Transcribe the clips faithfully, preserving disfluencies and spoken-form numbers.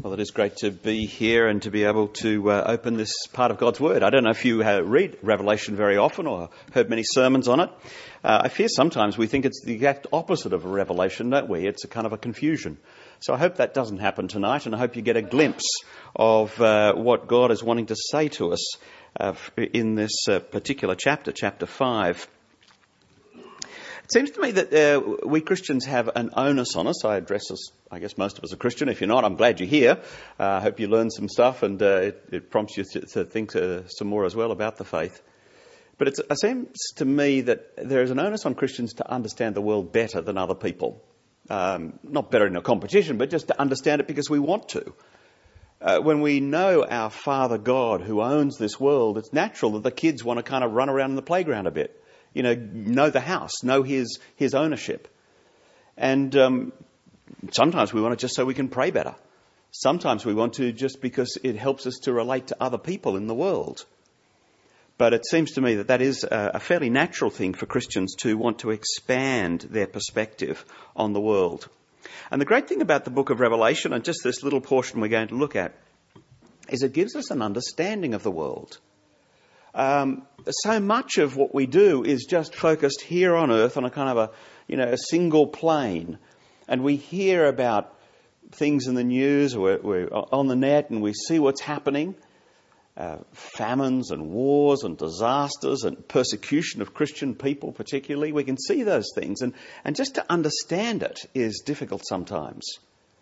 Well, it is great to be here and to be able to uh, open this part of God's Word. I don't know if you uh, read Revelation very often or heard many sermons on it. Uh, I fear sometimes we think it's the exact opposite of a revelation, don't we? It's a kind of a confusion. So I hope that doesn't happen tonight, and I hope you get a glimpse of uh, what God is wanting to say to us uh, in this uh, particular chapter, chapter five. It seems to me that uh, we Christians have an onus on us. I address us, I guess most of us are Christian. If you're not, I'm glad you're here. Uh, I hope you learn some stuff and uh, it, it prompts you to, to think uh, some more as well about the faith. But it's, it seems to me that there is an onus on Christians to understand the world better than other people. Um, not better in a competition, but just to understand it because we want to. Uh, when we know our Father God who owns this world, it's natural that the kids want to kind of run around in the playground a bit. You know, know the house, know his his ownership. And um, sometimes we want it just so we can pray better. Sometimes we want to just because it helps us to relate to other people in the world. But it seems to me that that is a, a fairly natural thing for Christians to want to expand their perspective on the world. And the great thing about the book of Revelation, and just this little portion we're going to look at, is it gives us an understanding of the world. Um, so much of what we do is just focused here on earth on a kind of a, you know, a single plane. And we hear about things in the news, we're, we're on the net and we see what's happening. Uh, famines and wars and disasters and persecution of Christian people particularly. We can see those things. And, and just to understand it is difficult sometimes.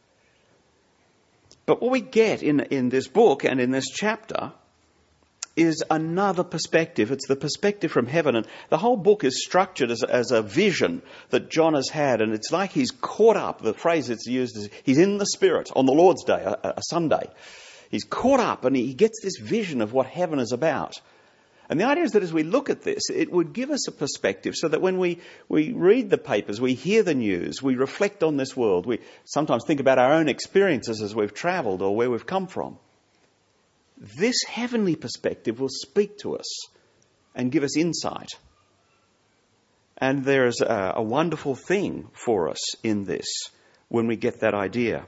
But what we get in, in this book and in this chapter is another perspective. It's the perspective from heaven. And the whole book is structured as, as a vision that John has had. And it's like he's caught up. The phrase it's used is he's in the Spirit on the Lord's Day, a, a Sunday. He's caught up and he gets this vision of what heaven is about. And the idea is that as we look at this, it would give us a perspective so that when we, we read the papers, we hear the news, we reflect on this world, we sometimes think about our own experiences as we've travelled or where we've come from. This heavenly perspective will speak to us and give us insight. And there is a, a wonderful thing for us in this when we get that idea.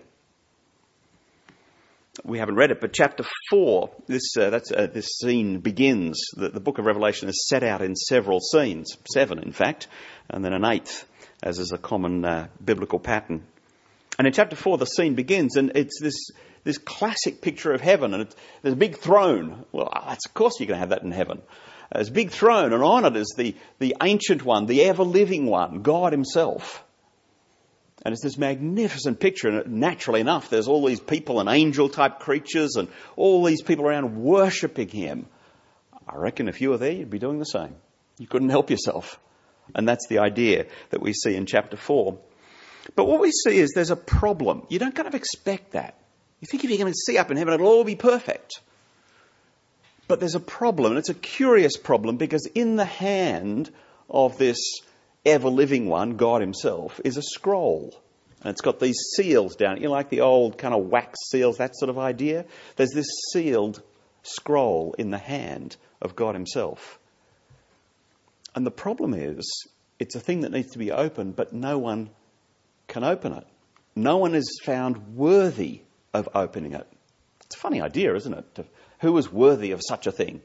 We haven't read it, but chapter four, this uh, that's uh, this scene begins. The, the book of Revelation is set out in several scenes, seven in fact, and then an eighth, as is a common uh, biblical pattern. And in chapter four, the scene begins, and it's this this classic picture of heaven, and it's, there's a big throne. Well, that's, of course you're going to have that in heaven. There's a big throne, and on it is the, the ancient one, the ever-living one, God himself. And it's this magnificent picture, and naturally enough, there's all these people and angel-type creatures, and all these people around worshipping him. I reckon if you were there, you'd be doing the same. You couldn't help yourself. And that's the idea that we see in chapter four. But what we see is there's a problem. You don't kind of expect that. You think if you're going to see up in heaven, it'll all be perfect. But there's a problem, and it's a curious problem, because in the hand of this ever-living one, God himself, is a scroll. And it's got these seals down. You know, like the old kind of wax seals, that sort of idea? There's this sealed scroll in the hand of God himself. And the problem is, it's a thing that needs to be opened, but no one can open it. No one is found worthy of opening it. It's a funny idea, isn't it? Who is worthy of such a thing?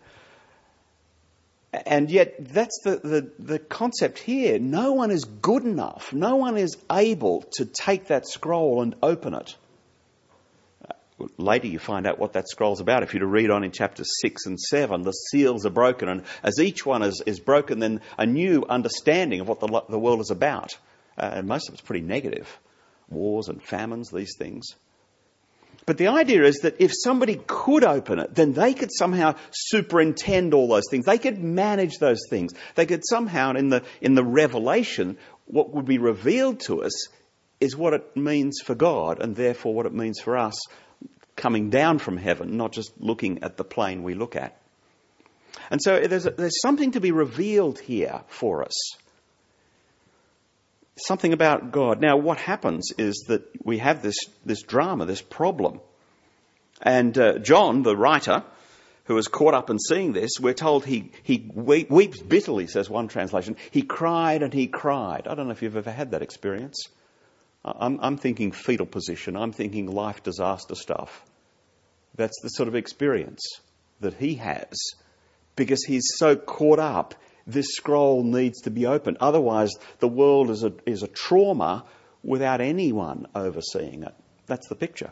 And yet that's the, the, the concept here. No one is good enough. No one is able to take that scroll and open it. Later you find out what that scroll's about. If you to read on in chapters six and seven, the seals are broken. And as each one is, is broken, then a new understanding of what the, the world is about. Uh, and most of it's pretty negative. Wars and famines, these things. But the idea is that if somebody could open it, then they could somehow superintend all those things. They could manage those things. They could somehow, in the in the revelation, what would be revealed to us is what it means for God, and therefore what it means for us coming down from heaven, not just looking at the plane we look at. And so there's a, there's something to be revealed here for us. Something about God. Now, what happens is that we have this, this drama, this problem. And uh, John, the writer, who was caught up in seeing this, we're told he, he weeps bitterly, says one translation. He cried and he cried. I don't know if you've ever had that experience. I'm, I'm thinking fetal position. I'm thinking life disaster stuff. That's the sort of experience that he has because he's so caught up. This scroll needs to be opened. Otherwise, the world is a, is a trauma without anyone overseeing it. That's the picture.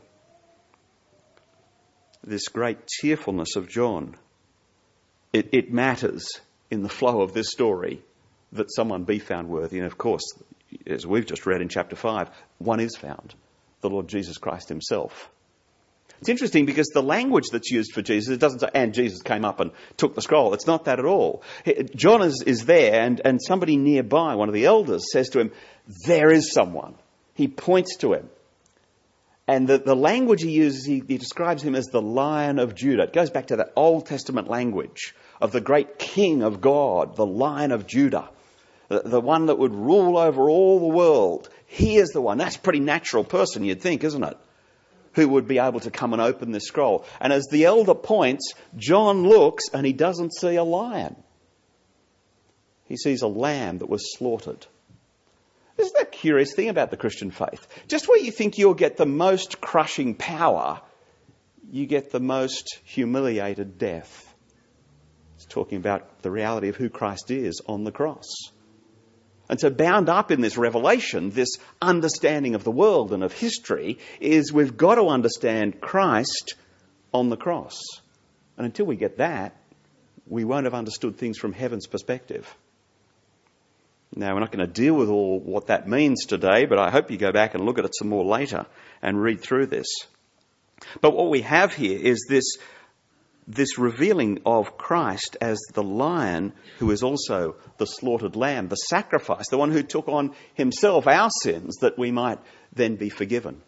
This great tearfulness of John. It, it matters in the flow of this story that someone be found worthy. And of course, as we've just read in chapter five, one is found, the Lord Jesus Christ himself. It's interesting because the language that's used for Jesus, it doesn't say, and Jesus came up and took the scroll. It's not that at all. John is, is there and, and somebody nearby, one of the elders, says to him, there is someone. He points to him. And the, the language he uses, he, he describes him as the Lion of Judah. It goes back to that Old Testament language of the great King of God, the Lion of Judah, the, the one that would rule over all the world. He is the one. That's a pretty natural person, you'd think, isn't it? Who would be able to come and open this scroll. And as the elder points, John looks and he doesn't see a lion. He sees a lamb that was slaughtered. Isn't that a curious thing about the Christian faith? Just where you think you'll get the most crushing power, you get the most humiliated death. It's talking about the reality of who Christ is on the cross. And so bound up in this revelation, this understanding of the world and of history, is we've got to understand Christ on the cross. And until we get that, we won't have understood things from heaven's perspective. Now, we're not going to deal with all what that means today, but I hope you go back and look at it some more later and read through this. But what we have here is this This revealing of Christ as the lion who is also the slaughtered lamb, the sacrifice, the one who took on himself our sins that we might then be forgiven.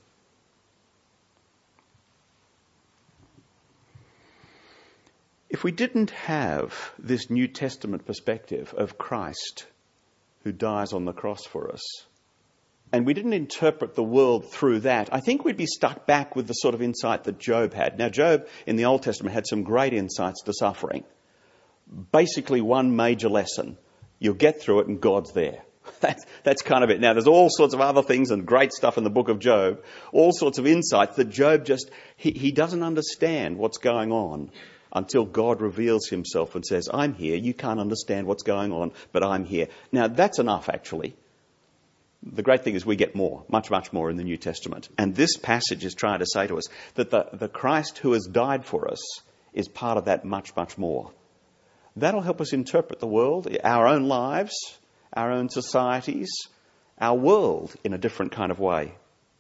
If we didn't have this New Testament perspective of Christ who dies on the cross for us, and we didn't interpret the world through that, I think we'd be stuck back with the sort of insight that Job had. Now, Job in the Old Testament had some great insights to suffering. Basically, one major lesson. You'll get through it and God's there. That's, that's kind of it. Now, there's all sorts of other things and great stuff in the book of Job. All sorts of insights that Job just, he, he doesn't understand what's going on until God reveals himself and says, I'm here. You can't understand what's going on, but I'm here. Now, that's enough, actually. The great thing is we get more, much, much more in the New Testament. And this passage is trying to say to us that the, the Christ who has died for us is part of that much, much more. That'll help us interpret the world, our own lives, our own societies, our world in a different kind of way.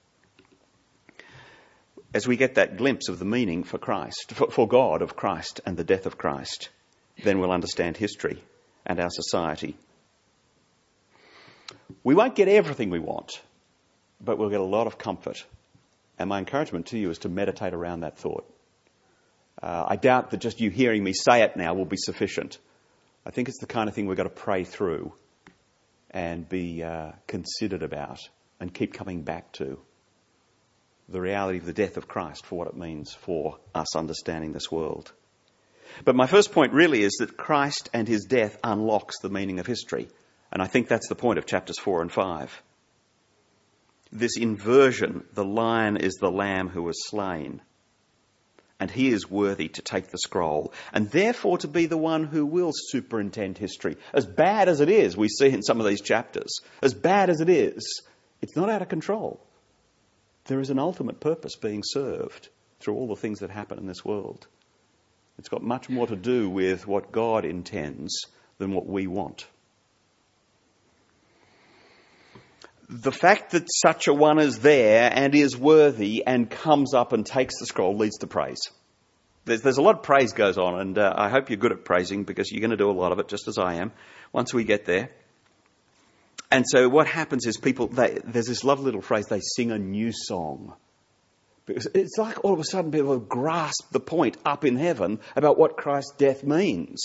As we get that glimpse of the meaning for Christ, for, for God of Christ and the death of Christ, then we'll understand history and our society. We won't get everything we want, but we'll get a lot of comfort. And my encouragement to you is to meditate around that thought. Uh, I doubt that just you hearing me say it now will be sufficient. I think it's the kind of thing we've got to pray through and be uh, considered about and keep coming back to. The reality of the death of Christ for what it means for us understanding this world. But my first point really is that Christ and his death unlocks the meaning of history. And I think that's the point of chapters four and five. This inversion, the lion is the lamb who was slain. And he is worthy to take the scroll and therefore to be the one who will superintend history. As bad as it is, we see in some of these chapters, as bad as it is, it's not out of control. There is an ultimate purpose being served through all the things that happen in this world. It's got much more to do with what God intends than what we want. The fact that such a one is there and is worthy and comes up and takes the scroll leads to praise. There's, there's a lot of praise goes on, and uh, I hope you're good at praising because you're going to do a lot of it, just as I am, once we get there. And so what happens is people, they, there's this lovely little phrase, they sing a new song. Because it's like all of a sudden people grasp the point up in heaven about what Christ's death means.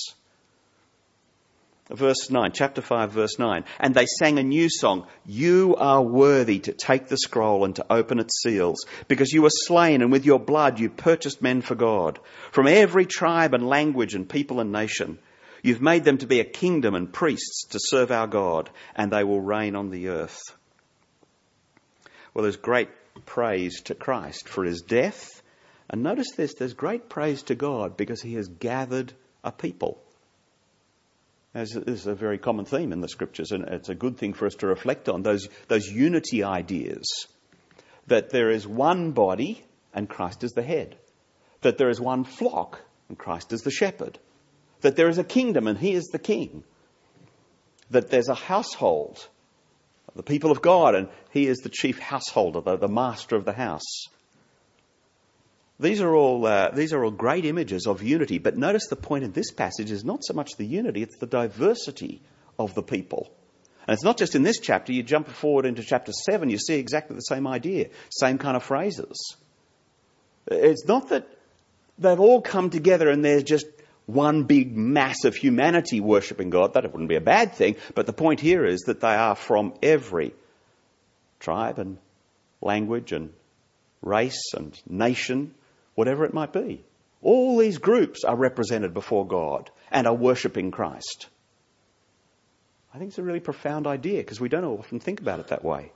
Verse nine, chapter five, verse nine. And they sang a new song. You are worthy to take the scroll and to open its seals, because you were slain, and with your blood you purchased men for God, from every tribe and language and people and nation. You've made them to be a kingdom and priests to serve our God, and they will reign on the earth. Well, there's great praise to Christ for his death. And notice this, there's great praise to God because he has gathered a people. As this is a very common theme in the scriptures, and it's a good thing for us to reflect on, those, those unity ideas. That there is one body and Christ is the head. That there is one flock and Christ is the shepherd. That there is a kingdom and he is the king. That there's a household, the people of God, and he is the chief householder, the, the master of the house. These are all uh, these are all great images of unity. But notice the point in this passage is not so much the unity, it's the diversity of the people. And it's not just in this chapter. You jump forward into chapter seven, you see exactly the same idea, same kind of phrases. It's not that they've all come together and there's just one big mass of humanity worshipping God. That wouldn't be a bad thing. But the point here is that they are from every tribe and language and race and nation, whatever it might be. All these groups are represented before God and are worshipping Christ. I think it's a really profound idea because we don't often think about it that way.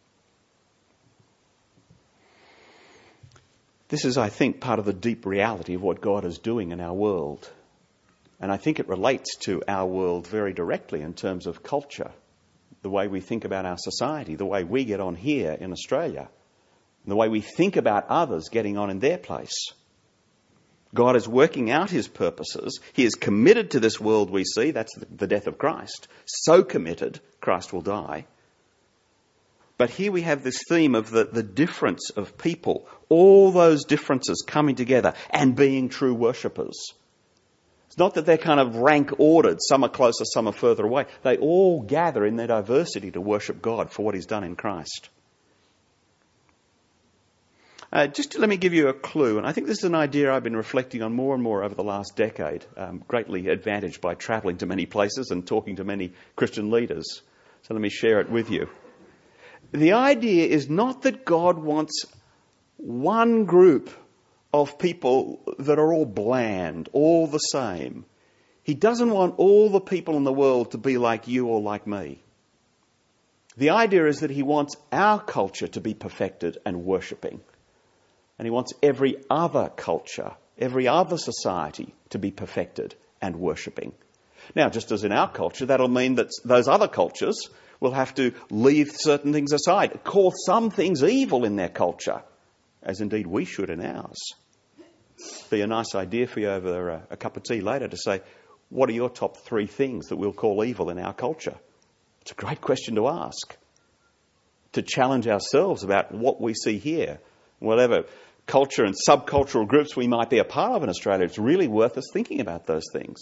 This is, I think, part of the deep reality of what God is doing in our world. And I think it relates to our world very directly in terms of culture, the way we think about our society, the way we get on here in Australia, and the way we think about others getting on in their place. God is working out his purposes. He is committed to this world we see. That's the death of Christ. So committed, Christ will die. But here we have this theme of the, the difference of people, all those differences coming together and being true worshippers. It's not that they're kind of rank ordered, some are closer, some are further away. They all gather in their diversity to worship God for what he's done in Christ. Uh, just to let me give you a clue, and I think this is an idea I've been reflecting on more and more over the last decade, um, greatly advantaged by travelling to many places and talking to many Christian leaders. So let me share it with you. The idea is not that God wants one group of people that are all bland, all the same. He doesn't want all the people in the world to be like you or like me. The idea is that he wants our culture to be perfected and worshipping. And he wants every other culture, every other society to be perfected and worshipping. Now, just as in our culture, that'll mean that those other cultures will have to leave certain things aside, call some things evil in their culture, as indeed we should in ours. Be a nice idea for you over a, a cup of tea later to say, what are your top three things that we'll call evil in our culture? It's a great question to ask. To challenge ourselves about what we see here. Whatever culture and subcultural groups we might be a part of in Australia, it's really worth us thinking about those things.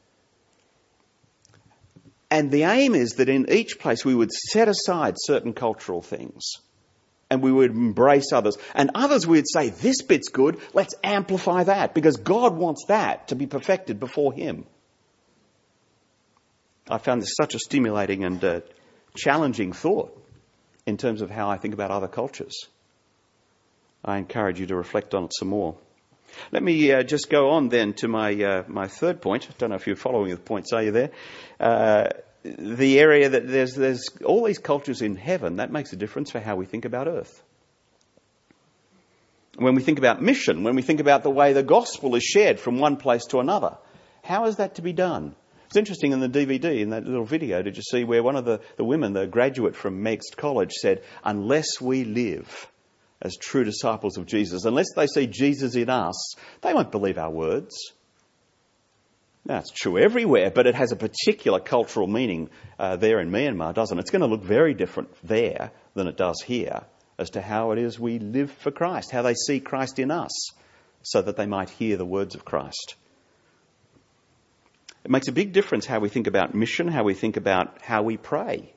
And the aim is that in each place we would set aside certain cultural things and we would embrace others. And others we would say, this bit's good, let's amplify that because God wants that to be perfected before him. I found this such a stimulating and uh, challenging thought in terms of how I think about other cultures. I encourage you to reflect on it some more. Let me uh, just go on then to my uh, my third point. I don't know if you're following the points, are you there? Uh, the area that there's there's all these cultures in heaven, that makes a difference for how we think about earth. When we think about mission, when we think about the way the gospel is shared from one place to another, how is that to be done? It's interesting in the D V D, in that little video, did you see where one of the, the women, the graduate from Megst College, said, unless we live as true disciples of Jesus, unless they see Jesus in us, they won't believe our words. Now, it's true everywhere, but it has a particular cultural meaning uh, there in Myanmar, doesn't it? It's going to look very different there than it does here as to how it is we live for Christ, how they see Christ in us, so that they might hear the words of Christ. It makes a big difference how we think about mission, how we think about how we pray.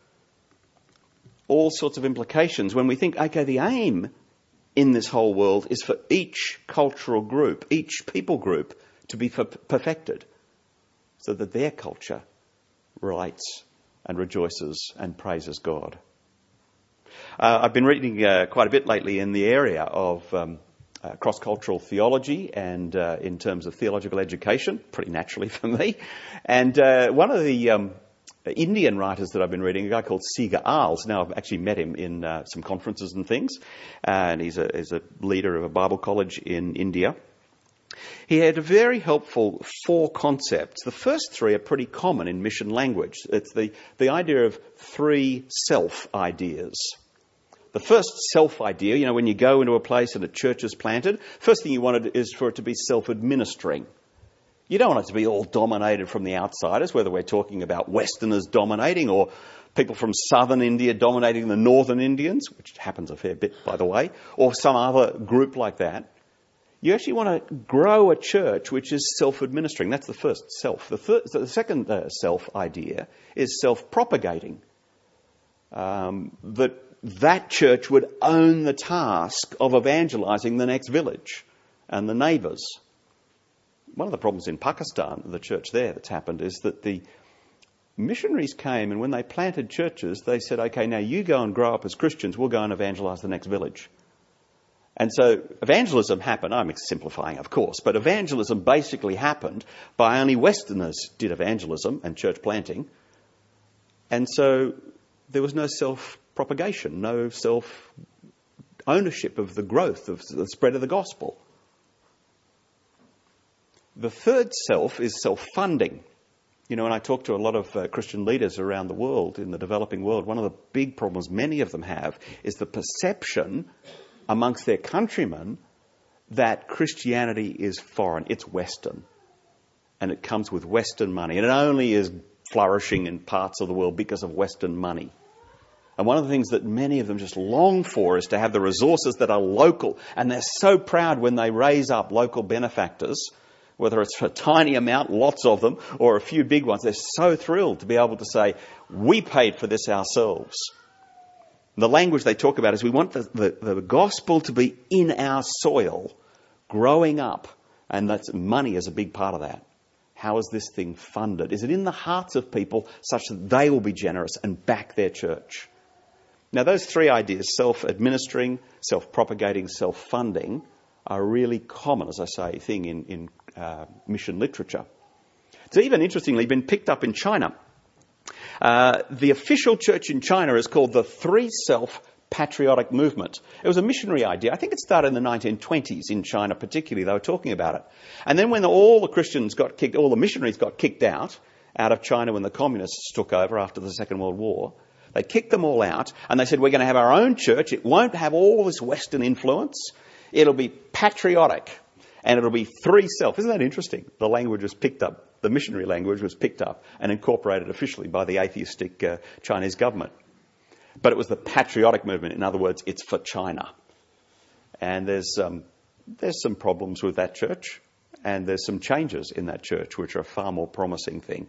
All sorts of implications when we think, okay, the aim in this whole world is for each cultural group, each people group to be perfected so that their culture relates and rejoices and praises God. Uh, I've been reading uh, quite a bit lately in the area of um, uh, cross-cultural theology and uh, in terms of theological education, pretty naturally for me. And uh, one of the um, Indian writers that I've been reading, a guy called Siga Arles. Now, I've actually met him in uh, some conferences and things, and he's a, he's a leader of a Bible college in India. He had a very helpful four concepts. The first three are pretty common in mission language. It's the, the idea of three self ideas. The first self idea, you know, when you go into a place and a church is planted, first thing you want it is for it to be self-administering. You don't want it to be all dominated from the outsiders, whether we're talking about Westerners dominating or people from southern India dominating the northern Indians, which happens a fair bit, by the way, or some other group like that. You actually want to grow a church which is self-administering. That's the first self. The, third, the second uh, self idea is self-propagating. Um, that that church would own the task of evangelizing the next village and the neighbours. One of the problems in Pakistan, the church there that's happened, is that the missionaries came, and when they planted churches, they said, okay, now you go and grow up as Christians, we'll go and evangelise the next village. And so evangelism happened, I'm simplifying of course, but evangelism basically happened by only Westerners did evangelism and church planting. And so there was no self-propagation, no self-ownership of the growth, of the spread of the gospel. The third self is self-funding. You know, when I talk to a lot of uh, Christian leaders around the world, in the developing world, one of the big problems many of them have is the perception amongst their countrymen that Christianity is foreign, it's Western. And it comes with Western money. And it only is flourishing in parts of the world because of Western money. And one of the things that many of them just long for is to have the resources that are local. And they're so proud when they raise up local benefactors, whether it's for a tiny amount, lots of them, or a few big ones. They're so thrilled to be able to say, we paid for this ourselves. The language they talk about is we want the, the, the gospel to be in our soil, growing up. And that's, money is a big part of that. How is this thing funded? Is it in the hearts of people such that they will be generous and back their church? Now, those three ideas, self-administering, self-propagating, self-funding, are a really common, as I say, thing in, in uh, mission literature. It's even, interestingly, been picked up in China. Uh, the official church in China is called the Three Self Patriotic Movement. It was a missionary idea. I think it started in the nineteen twenties in China particularly. They were talking about it. And then when all the Christians got kicked, all the missionaries got kicked out, out of China when the communists took over after the Second World War, they kicked them all out and they said, we're going to have our own church. It won't have all this Western influence. It'll be patriotic and it'll be three self. Isn't that interesting? The language was picked up. The missionary language was picked up and incorporated officially by the atheistic uh, Chinese government. But it was the patriotic movement. In other words, it's for China. And there's um, there's some problems with that church, and there's some changes in that church which are a far more promising thing.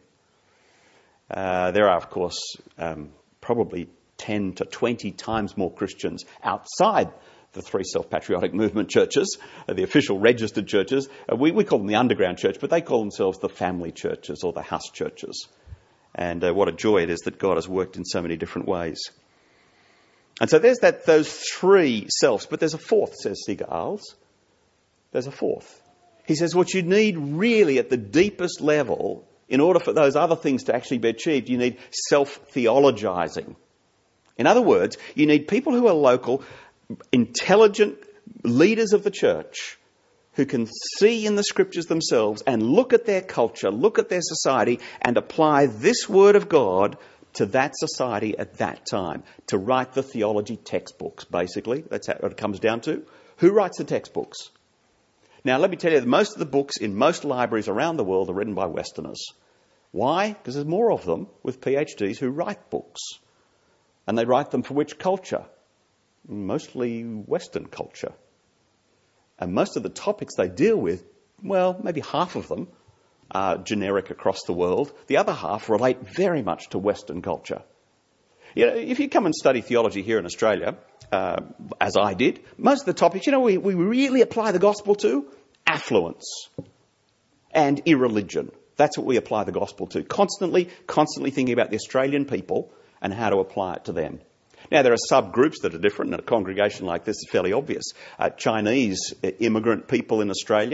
Uh, there are, of course, um, probably ten to twenty times more Christians outside the Three Self-Patriotic Movement churches, uh, the official registered churches. Uh, we, we call them the underground church, but they call themselves the family churches or the house churches. And uh, what a joy it is that God has worked in so many different ways. And so there's that those three selves, but there's a fourth, says Siga Arles. There's a fourth. He says what you need really at the deepest level, in order for those other things to actually be achieved, you need self-theologizing. In other words, you need people who are local, intelligent leaders of the church who can see in the scriptures themselves and look at their culture, look at their society and apply this word of God to that society at that time, to write the theology textbooks, basically. That's what it comes down to. Who writes the textbooks? Now, let me tell you, most of the books in most libraries around the world are written by Westerners. Why? Because there's more of them with PhDs who write books. And they write them for which culture? Mostly Western culture. And most of the topics they deal with, well, maybe half of them are generic across the world. The other half relate very much to Western culture. You know, if you come and study theology here in Australia, uh, as I did, most of the topics, you know, we, we really apply the gospel to affluence and irreligion. That's what we apply the gospel to. Constantly, constantly thinking about the Australian people and how to apply it to them. Now, there are subgroups that are different, and a congregation like this is fairly obvious. Uh, Chinese immigrant people in Australia,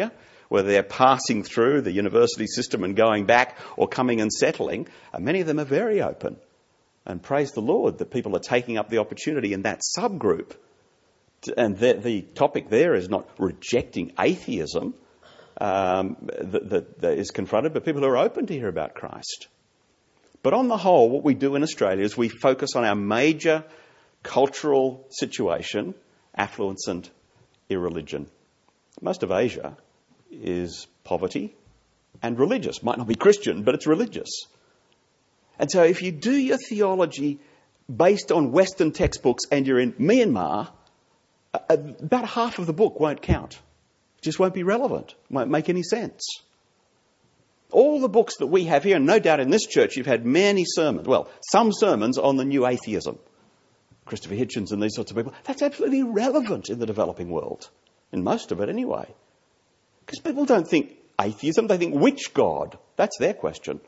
whether they're passing through the university system and going back or coming and settling, uh, many of them are very open. And praise the Lord that people are taking up the opportunity in that subgroup. And the, the topic there is not rejecting atheism um, that, that, that is confronted, but people who are open to hear about Christ. But on the whole, what we do in Australia is we focus on our major cultural situation, affluence and irreligion. Most of Asia is poverty and religious. Might not be Christian, but it's religious. And so if you do your theology based on Western textbooks and you're in Myanmar, about half of the book won't count. It just won't be relevant. Won't make any sense. All the books that we have here, and no doubt in this church you've had many sermons, well, some sermons on the new atheism. Christopher Hitchens and these sorts of people. That's absolutely irrelevant in the developing world. In most of it anyway. Because people don't think atheism, they think which God? That's their question.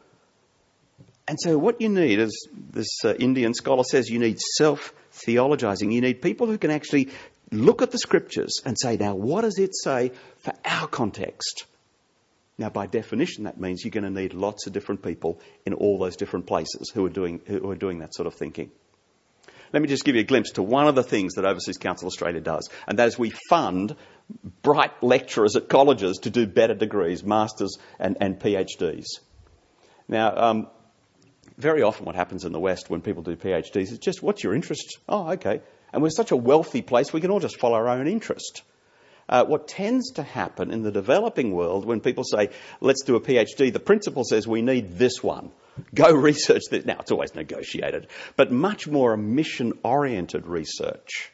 And so what you need, as this uh, Indian scholar says, you need self-theologizing. You need people who can actually look at the scriptures and say, now what does it say for our context? Now, by definition, that means you're going to need lots of different people in all those different places who are doing who are doing that sort of thinking. Let me just give you a glimpse to one of the things that Overseas Council Australia does, and that is we fund bright lecturers at colleges to do better degrees, masters and, and PhDs. Now, um, very often what happens in the West when people do PhDs is just, what's your interest? Oh, okay. And we're such a wealthy place, we can all just follow our own interest. Uh, what tends to happen in the developing world when people say, let's do a PhD, the principal says we need this one. Go research this. Now, it's always negotiated, but much more a mission-oriented research.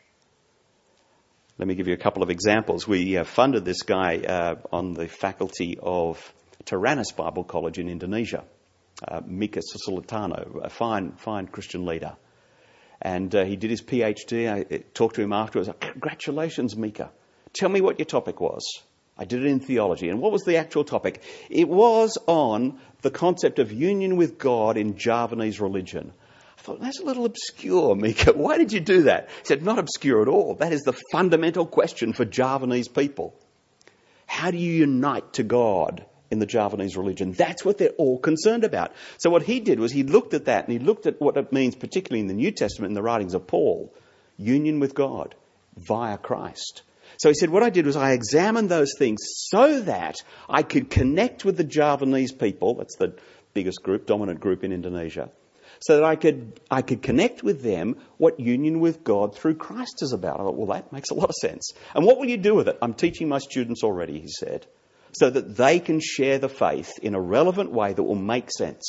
Let me give you a couple of examples. We uh, funded this guy uh, on the faculty of Tyrannus Bible College in Indonesia, uh, Mika Susulitano, a fine, fine Christian leader. And uh, he did his PhD. I talked to him afterwards. Congratulations, Mika. Tell me what your topic was. I did it in theology. And what was the actual topic? It was on the concept of union with God in Javanese religion. I thought, that's a little obscure, Mika. Why did you do that? He said, not obscure at all. That is the fundamental question for Javanese people. How do you unite to God in the Javanese religion? That's what they're all concerned about. So what he did was he looked at that and he looked at what it means, particularly in the New Testament, in the writings of Paul, union with God via Christ. So he said, what I did was I examined those things so that I could connect with the Javanese people, that's the biggest group, dominant group in Indonesia, so that I could I could connect with them what union with God through Christ is about. I thought, well, that makes a lot of sense. And what will you do with it? I'm teaching my students already, he said, so that they can share the faith in a relevant way that will make sense.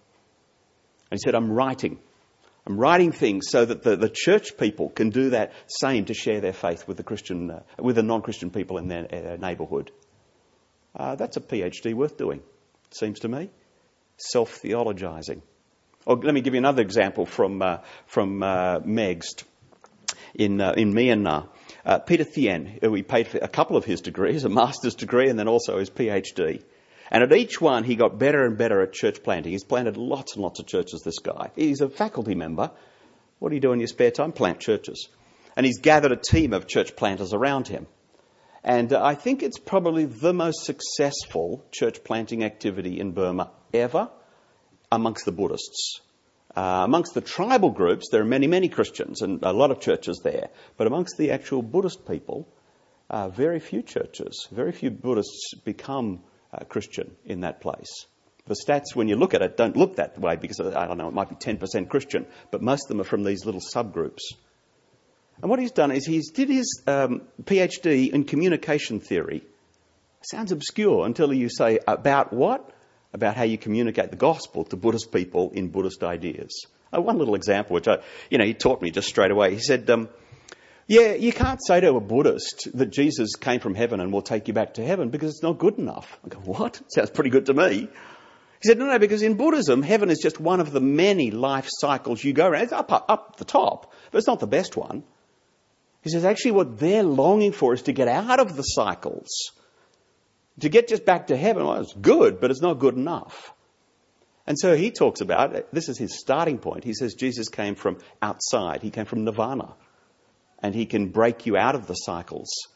And he said, I'm writing. I'm writing things so that the, the church people can do that same to share their faith with the Christian, uh, with the non-Christian people in their, their neighbourhood. Uh, that's a PhD worth doing, it seems to me. Self-theologising. Or let me give you another example from uh, from uh, Megst in uh, in Myanmar. Uh, Peter Thien, who we paid for a couple of his degrees, a master's degree and then also his PhD. And at each one, he got better and better at church planting. He's planted lots and lots of churches, this guy. He's a faculty member. What do you do in your spare time? Plant churches. And he's gathered a team of church planters around him. And uh, I think it's probably the most successful church planting activity in Burma ever amongst the Buddhists. Uh, amongst the tribal groups, there are many, many Christians and a lot of churches there. But amongst the actual Buddhist people, uh, very few churches, very few Buddhists become Uh, Christian in that place. The stats, when you look at it, don't look that way because, I don't know, it might be ten percent Christian, but most of them are from these little subgroups. And what he's done is he's did his um, PhD in communication theory. Sounds obscure until you say, about what? About how you communicate the gospel to Buddhist people in Buddhist ideas. Uh, one little example, which I, you know, he taught me just straight away. He said, um, yeah, you can't say to a Buddhist that Jesus came from heaven and will take you back to heaven because it's not good enough. I go, what? Sounds pretty good to me. He said, no, no, because in Buddhism, heaven is just one of the many life cycles you go around. It's up, up, up the top, but it's not the best one. He says, actually what they're longing for is to get out of the cycles. To get just back to heaven, well, it's good, but it's not good enough. And so he talks about, this is his starting point. He says Jesus came from outside. He came from nirvana. And he can break you out of the cycles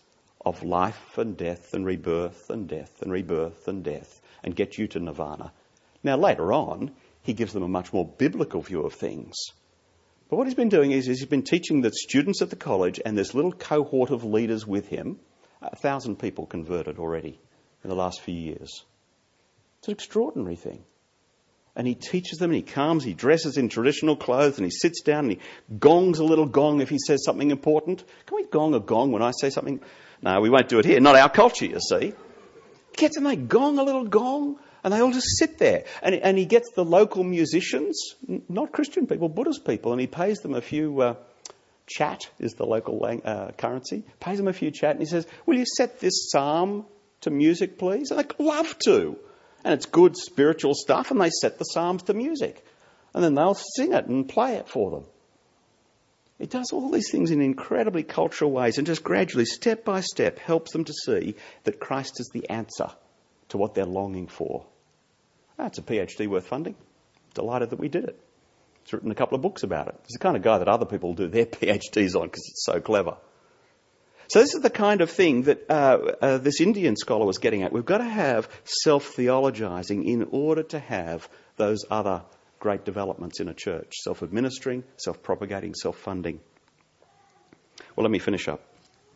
of life and death and rebirth and death and rebirth and death and get you to nirvana. Now, later on, he gives them a much more biblical view of things. But what he's been doing is, is he's been teaching the students at the college and this little cohort of leaders with him. A thousand people converted already in the last few years. It's an extraordinary thing. And he teaches them and he comes, he dresses in traditional clothes and he sits down and he gongs a little gong if he says something important. Can we gong a gong when I say something? No, we won't do it here. Not our culture, you see. He gets and they gong a little gong and they all just sit there. And, and he gets the local musicians, not Christian people, Buddhist people, and he pays them a few, uh, chat is the local lang- uh, currency, pays them a few chat and he says, will you set this psalm to music, please? And they'd love to. And it's good spiritual stuff, and they set the psalms to music. And then they'll sing it and play it for them. It does all these things in incredibly cultural ways and just gradually, step by step, helps them to see that Christ is the answer to what they're longing for. That's a PhD worth funding. Delighted that we did it. He's written a couple of books about it. He's the kind of guy that other people do their PhDs on because it's so clever. So this is the kind of thing that uh, uh, this Indian scholar was getting at. We've got to have self-theologizing in order to have those other great developments in a church. Self-administering, self-propagating, self-funding. Well, let me finish up.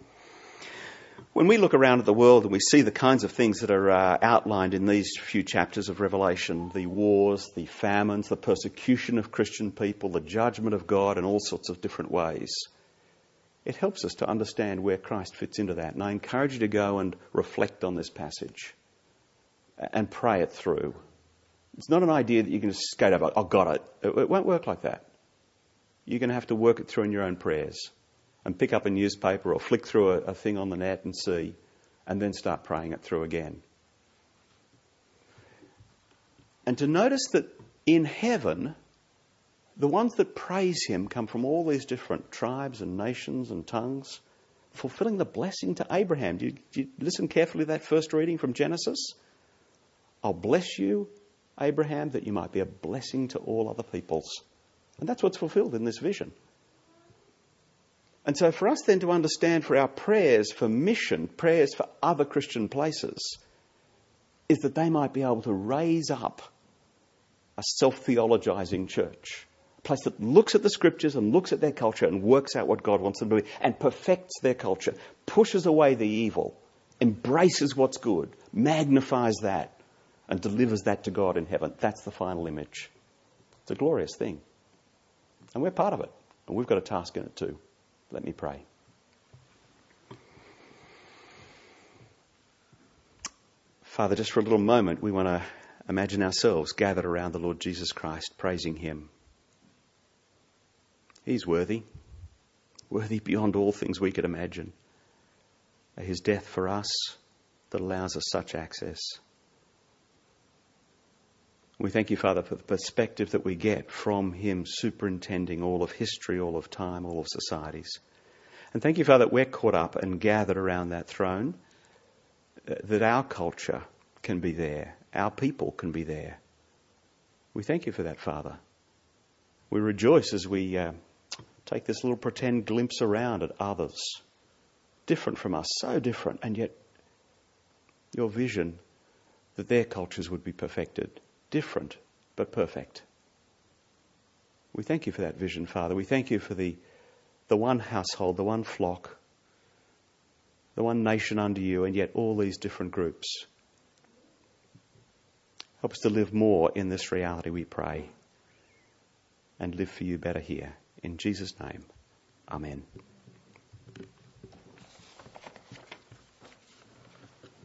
When we look around at the world and we see the kinds of things that are uh, outlined in these few chapters of Revelation, the wars, the famines, the persecution of Christian people, the judgment of God in all sorts of different ways, it helps us to understand where Christ fits into that. And I encourage you to go and reflect on this passage and pray it through. It's not an idea that you can just skate over, oh, got it. It won't work like that. You're going to have to work it through in your own prayers and pick up a newspaper or flick through a, a thing on the net and see, and then start praying it through again. And to notice that in heaven, the ones that praise him come from all these different tribes and nations and tongues, fulfilling the blessing to Abraham. Do you, do you listen carefully to that first reading from Genesis? I'll bless you, Abraham, that you might be a blessing to all other peoples. And that's what's fulfilled in this vision. And so for us then to understand for our prayers for mission, prayers for other Christian places, is that they might be able to raise up a self-theologizing church. A place that looks at the scriptures and looks at their culture and works out what God wants them to be and perfects their culture, pushes away the evil, embraces what's good, magnifies that and delivers that to God in heaven. That's the final image. It's a glorious thing. And we're part of it. And we've got a task in it too. Let me pray. Father, just for a little moment, we want to imagine ourselves gathered around the Lord Jesus Christ, praising him. He's worthy, worthy beyond all things we could imagine. His death for us that allows us such access. We thank you, Father, for the perspective that we get from him superintending all of history, all of time, all of societies. And thank you, Father, that we're caught up and gathered around that throne, that our culture can be there, our people can be there. We thank you for that, Father. We rejoice as we uh, take this little pretend glimpse around at others, different from us, so different, and yet your vision that their cultures would be perfected. Different, but perfect. We thank you for that vision, Father. We thank you for the, the one household, the one flock, the one nation under you, and yet all these different groups. Help us to live more in this reality, we pray, and live for you better here. In Jesus' name, amen.